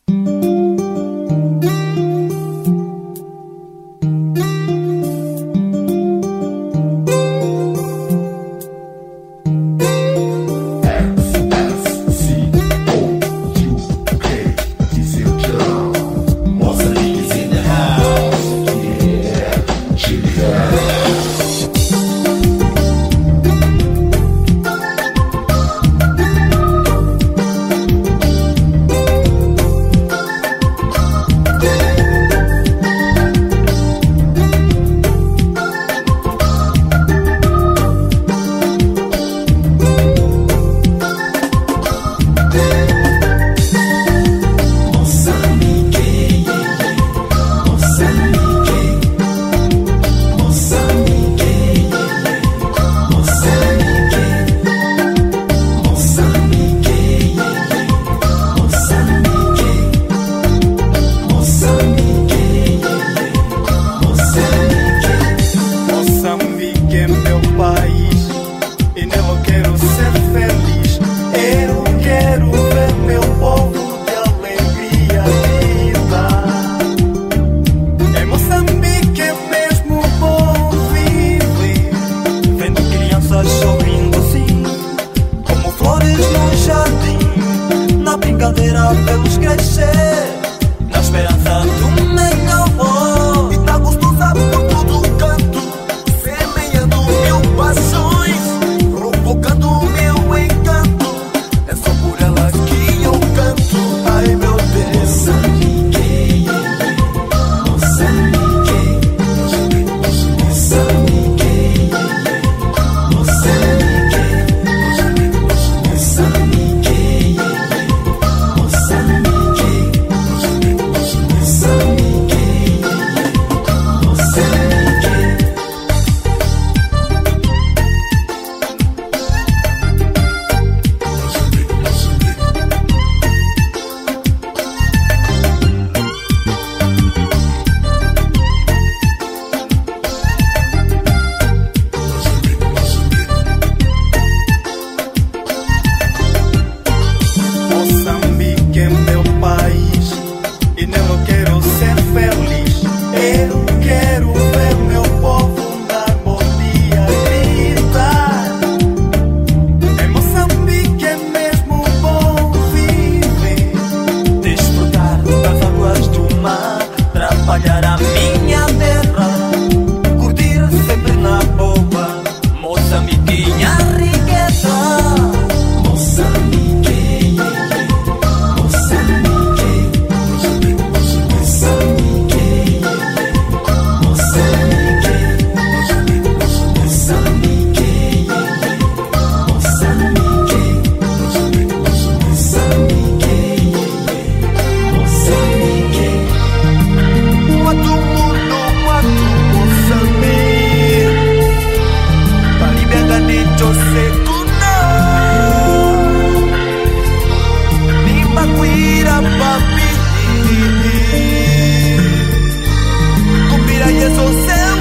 Vamos crescer na esperança do melhor. E tá gostosa por todo canto, semeando mil paixões, provocando o meu encanto. É só por elas que eu canto. Ai meu Deus, Moçambique, Moçambique, Moçambique, trabalhar a minha terra, curtir sempre na boa, Moçambique, minha riqueza. Moçambique, Moçambique, Moçambique, Moçambique, Moçambique, papi, cumbira y eso se